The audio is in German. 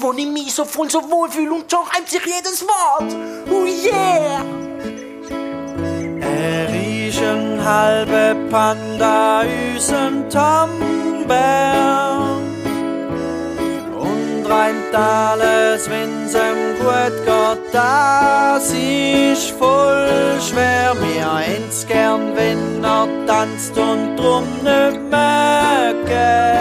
wo ich mich so voll so wohlfühle und schon reimt sich jedes Wort. Oh yeah! Er ist ein halber Panda, unseren Tammbär. Und reimt alles, wenn's ihm gut geht. Das ist voll schwer. Wir haben's gern, wenn er tanzt und drum nicht mögen.